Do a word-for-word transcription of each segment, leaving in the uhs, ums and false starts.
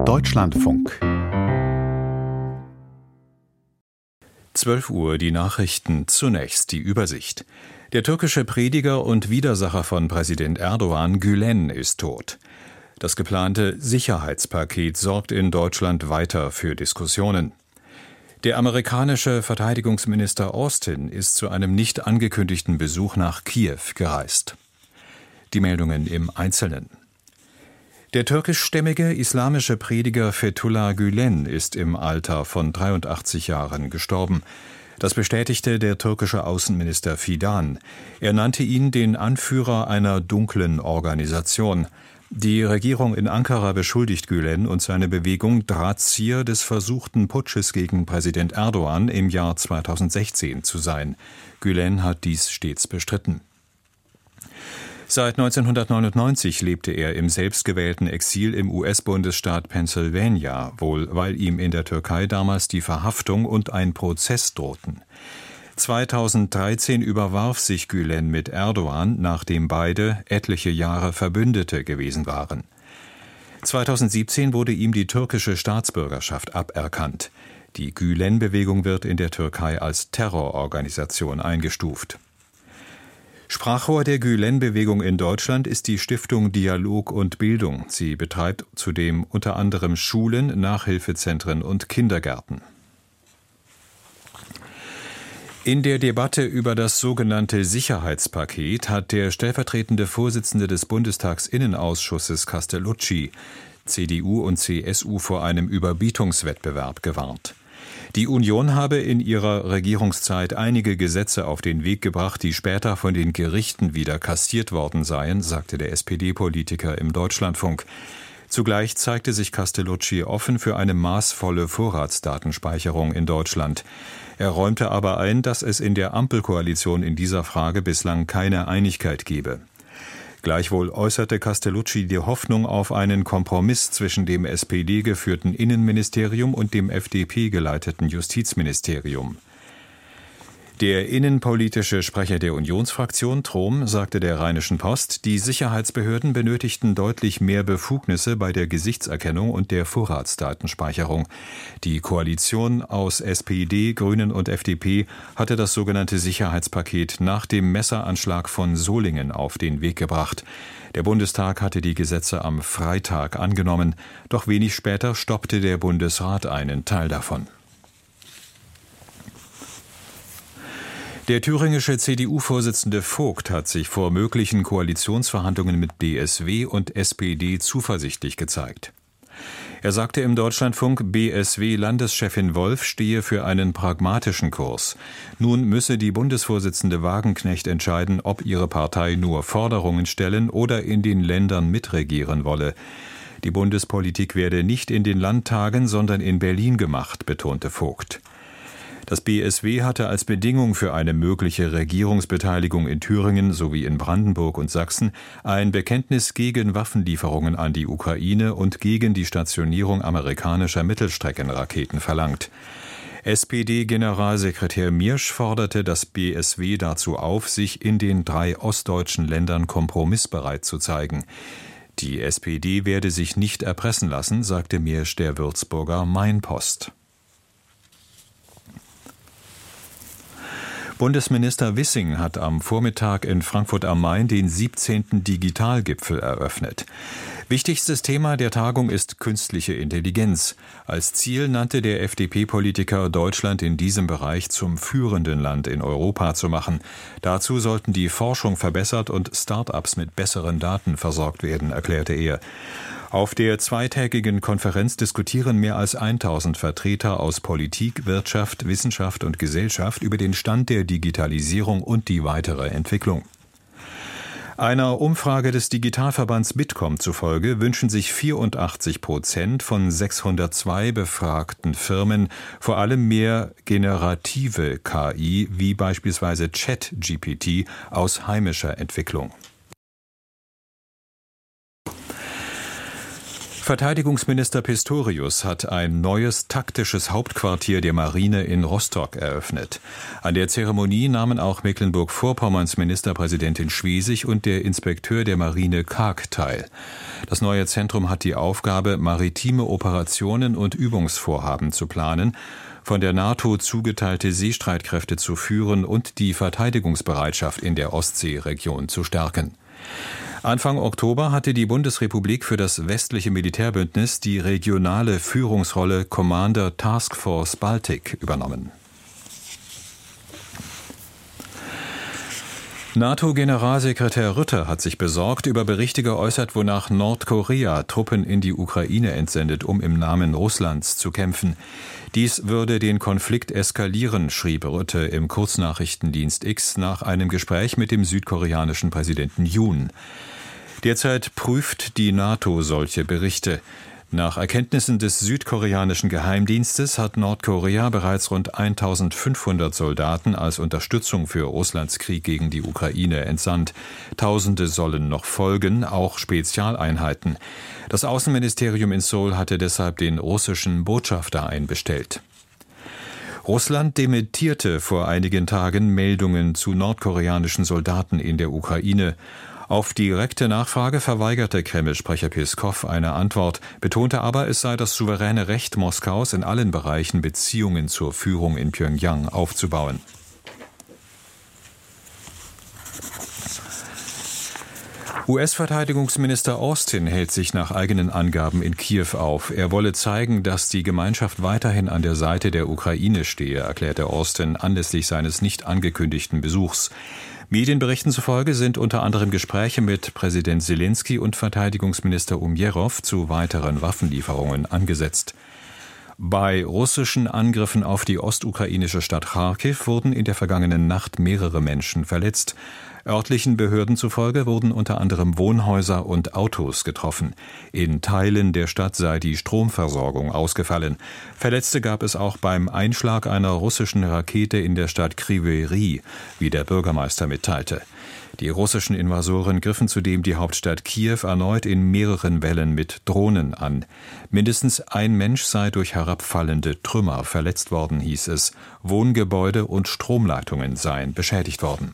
Deutschlandfunk. zwölf Uhr, die Nachrichten, zunächst die Übersicht. Der türkische Prediger und Widersacher von Präsident Erdogan, Gülen, ist tot. Das geplante Sicherheitspaket sorgt in Deutschland weiter für Diskussionen. Der amerikanische Verteidigungsminister Austin ist zu einem nicht angekündigten Besuch nach Kiew gereist. Die Meldungen im Einzelnen. Der türkischstämmige islamische Prediger Fethullah Gülen ist im Alter von dreiundachtzig Jahren gestorben. Das bestätigte der türkische Außenminister Fidan. Er nannte ihn den Anführer einer dunklen Organisation. Die Regierung in Ankara beschuldigt Gülen und seine Bewegung, Drahtzieher des versuchten Putsches gegen Präsident Erdogan im Jahr zweitausendsechzehn zu sein. Gülen hat dies stets bestritten. Seit neunzehnhundertneunundneunzig lebte er im selbstgewählten Exil im U S-Bundesstaat Pennsylvania, wohl weil ihm in der Türkei damals die Verhaftung und ein Prozess drohten. zweitausenddreizehn überwarf sich Gülen mit Erdogan, nachdem beide etliche Jahre Verbündete gewesen waren. zweitausendsiebzehn wurde ihm die türkische Staatsbürgerschaft aberkannt. Die Gülen-Bewegung wird in der Türkei als Terrororganisation eingestuft. Sprachrohr der Gülen-Bewegung in Deutschland ist die Stiftung Dialog und Bildung. Sie betreibt zudem unter anderem Schulen, Nachhilfezentren und Kindergärten. In der Debatte über das sogenannte Sicherheitspaket hat der stellvertretende Vorsitzende des Bundestagsinnenausschusses Castellucci C D U und C S U vor einem Überbietungswettbewerb gewarnt. Die Union habe in ihrer Regierungszeit einige Gesetze auf den Weg gebracht, die später von den Gerichten wieder kassiert worden seien, sagte der S P D-Politiker im Deutschlandfunk. Zugleich zeigte sich Castellucci offen für eine maßvolle Vorratsdatenspeicherung in Deutschland. Er räumte aber ein, dass es in der Ampelkoalition in dieser Frage bislang keine Einigkeit gebe. Gleichwohl äußerte Castellucci die Hoffnung auf einen Kompromiss zwischen dem S P D-geführten Innenministerium und dem F D P-geleiteten Justizministerium. Der innenpolitische Sprecher der Unionsfraktion, Trom, sagte der Rheinischen Post, die Sicherheitsbehörden benötigten deutlich mehr Befugnisse bei der Gesichtserkennung und der Vorratsdatenspeicherung. Die Koalition aus S P D, Grünen und F D P hatte das sogenannte Sicherheitspaket nach dem Messeranschlag von Solingen auf den Weg gebracht. Der Bundestag hatte die Gesetze am Freitag angenommen, doch wenig später stoppte der Bundesrat einen Teil davon. Der thüringische C D U-Vorsitzende Vogt hat sich vor möglichen Koalitionsverhandlungen mit B S W und S P D zuversichtlich gezeigt. Er sagte im Deutschlandfunk, B S W-Landeschefin Wolf stehe für einen pragmatischen Kurs. Nun müsse die Bundesvorsitzende Wagenknecht entscheiden, ob ihre Partei nur Forderungen stellen oder in den Ländern mitregieren wolle. Die Bundespolitik werde nicht in den Landtagen, sondern in Berlin gemacht, betonte Vogt. Das B S W hatte als Bedingung für eine mögliche Regierungsbeteiligung in Thüringen sowie in Brandenburg und Sachsen ein Bekenntnis gegen Waffenlieferungen an die Ukraine und gegen die Stationierung amerikanischer Mittelstreckenraketen verlangt. S P D-Generalsekretär Miersch forderte das B S W dazu auf, sich in den drei ostdeutschen Ländern kompromissbereit zu zeigen. Die S P D werde sich nicht erpressen lassen, sagte Miersch der Würzburger Main-Post. Bundesminister Wissing hat am Vormittag in Frankfurt am Main den siebzehnten Digitalgipfel eröffnet. Wichtigstes Thema der Tagung ist künstliche Intelligenz. Als Ziel nannte der F D P-Politiker, Deutschland in diesem Bereich zum führenden Land in Europa zu machen. Dazu sollten die Forschung verbessert und Start-ups mit besseren Daten versorgt werden, erklärte er. Auf der zweitägigen Konferenz diskutieren mehr als tausend Vertreter aus Politik, Wirtschaft, Wissenschaft und Gesellschaft über den Stand der Digitalisierung und die weitere Entwicklung. Einer Umfrage des Digitalverbands Bitkom zufolge wünschen sich vierundachtzig Prozent von sechshundertzwei befragten Firmen vor allem mehr generative K I, wie beispielsweise ChatGPT, aus heimischer Entwicklung. Verteidigungsminister Pistorius hat ein neues taktisches Hauptquartier der Marine in Rostock eröffnet. An der Zeremonie nahmen auch Mecklenburg-Vorpommerns Ministerpräsidentin Schwesig und der Inspekteur der Marine Karg teil. Das neue Zentrum hat die Aufgabe, maritime Operationen und Übungsvorhaben zu planen, von der NATO zugeteilte Seestreitkräfte zu führen und die Verteidigungsbereitschaft in der Ostseeregion zu stärken. Anfang Oktober hatte die Bundesrepublik für das westliche Militärbündnis die regionale Führungsrolle Commander Task Force Baltic übernommen. NATO-Generalsekretär Rutte hat sich besorgt über Berichte geäußert, wonach Nordkorea Truppen in die Ukraine entsendet, um im Namen Russlands zu kämpfen. Dies würde den Konflikt eskalieren, schrieb Rutte im Kurznachrichtendienst X nach einem Gespräch mit dem südkoreanischen Präsidenten Yoon. Derzeit prüft die NATO solche Berichte. Nach Erkenntnissen des südkoreanischen Geheimdienstes hat Nordkorea bereits rund eintausendfünfhundert Soldaten als Unterstützung für Russlands Krieg gegen die Ukraine entsandt. Tausende sollen noch folgen, auch Spezialeinheiten. Das Außenministerium in Seoul hatte deshalb den russischen Botschafter einbestellt. Russland dementierte vor einigen Tagen Meldungen zu nordkoreanischen Soldaten in der Ukraine. Auf direkte Nachfrage verweigerte Kreml-Sprecher Peskow eine Antwort, betonte aber, es sei das souveräne Recht Moskaus, in allen Bereichen Beziehungen zur Führung in Pjöngjang aufzubauen. U S-Verteidigungsminister Austin hält sich nach eigenen Angaben in Kiew auf. Er wolle zeigen, dass die Gemeinschaft weiterhin an der Seite der Ukraine stehe, erklärte Austin anlässlich seines nicht angekündigten Besuchs. Medienberichten zufolge sind unter anderem Gespräche mit Präsident Selenskyj und Verteidigungsminister Umjerow zu weiteren Waffenlieferungen angesetzt. Bei russischen Angriffen auf die ostukrainische Stadt Charkiw wurden in der vergangenen Nacht mehrere Menschen verletzt. Örtlichen Behörden zufolge wurden unter anderem Wohnhäuser und Autos getroffen. In Teilen der Stadt sei die Stromversorgung ausgefallen. Verletzte gab es auch beim Einschlag einer russischen Rakete in der Stadt Kryvyi Rih, wie der Bürgermeister mitteilte. Die russischen Invasoren griffen zudem die Hauptstadt Kiew erneut in mehreren Wellen mit Drohnen an. Mindestens ein Mensch sei durch herabfallende Trümmer verletzt worden, hieß es. Wohngebäude und Stromleitungen seien beschädigt worden.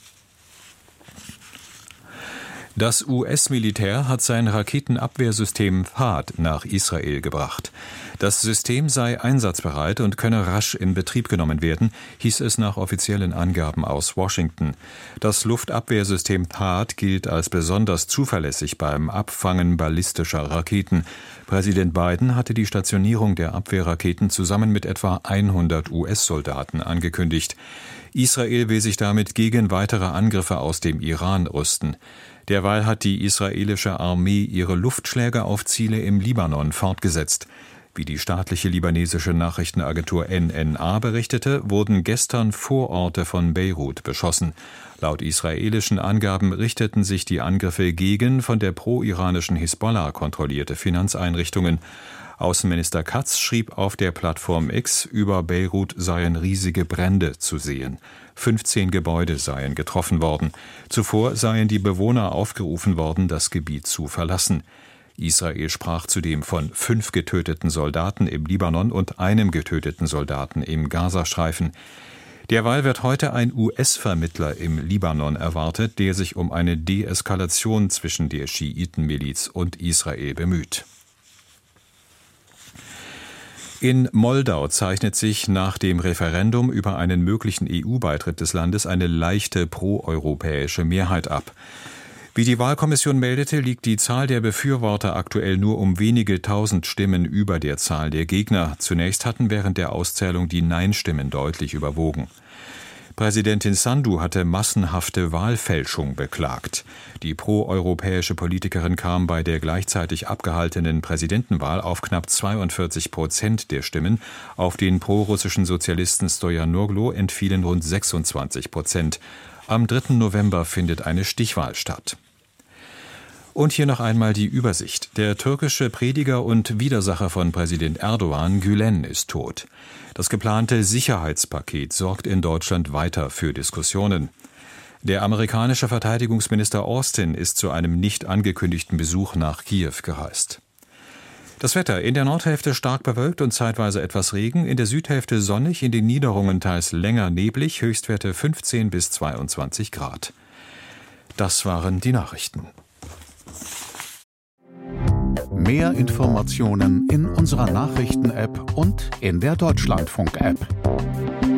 Das U S-Militär hat sein Raketenabwehrsystem THAAD nach Israel gebracht. Das System sei einsatzbereit und könne rasch in Betrieb genommen werden, hieß es nach offiziellen Angaben aus Washington. Das Luftabwehrsystem THAAD gilt als besonders zuverlässig beim Abfangen ballistischer Raketen. Präsident Biden hatte die Stationierung der Abwehrraketen zusammen mit etwa hundert U S-Soldaten angekündigt. Israel will sich damit gegen weitere Angriffe aus dem Iran rüsten. Derweil hat die israelische Armee ihre Luftschläge auf Ziele im Libanon fortgesetzt. Wie die staatliche libanesische Nachrichtenagentur N N A berichtete, wurden gestern Vororte von Beirut beschossen. Laut israelischen Angaben richteten sich die Angriffe gegen von der pro-iranischen Hisbollah kontrollierte Finanzeinrichtungen. Außenminister Katz schrieb auf der Plattform X, über Beirut seien riesige Brände zu sehen. fünfzehn Gebäude seien getroffen worden. Zuvor seien die Bewohner aufgerufen worden, das Gebiet zu verlassen. Israel sprach zudem von fünf getöteten Soldaten im Libanon und einem getöteten Soldaten im Gazastreifen. Derweil wird heute ein U S-Vermittler im Libanon erwartet, der sich um eine Deeskalation zwischen der Schiitenmiliz und Israel bemüht. In Moldau zeichnet sich nach dem Referendum über einen möglichen E U-Beitritt des Landes eine leichte proeuropäische Mehrheit ab. Wie die Wahlkommission meldete, liegt die Zahl der Befürworter aktuell nur um wenige tausend Stimmen über der Zahl der Gegner. Zunächst hatten während der Auszählung die Nein-Stimmen deutlich überwogen. Präsidentin Sandu hatte massenhafte Wahlfälschung beklagt. Die proeuropäische Politikerin kam bei der gleichzeitig abgehaltenen Präsidentenwahl auf knapp zweiundvierzig Prozent der Stimmen. Auf den prorussischen Sozialisten Stoyanoglu entfielen rund sechsundzwanzig Prozent. Am dritten November findet eine Stichwahl statt. Und hier noch einmal die Übersicht. Der türkische Prediger und Widersacher von Präsident Erdogan, Gülen, ist tot. Das geplante Sicherheitspaket sorgt in Deutschland weiter für Diskussionen. Der amerikanische Verteidigungsminister Austin ist zu einem nicht angekündigten Besuch nach Kiew gereist. Das Wetter: in der Nordhälfte stark bewölkt und zeitweise etwas Regen, in der Südhälfte sonnig, in den Niederungen teils länger neblig, Höchstwerte fünfzehn bis zweiundzwanzig Grad. Das waren die Nachrichten. Mehr Informationen in unserer Nachrichten-App und in der Deutschlandfunk-App.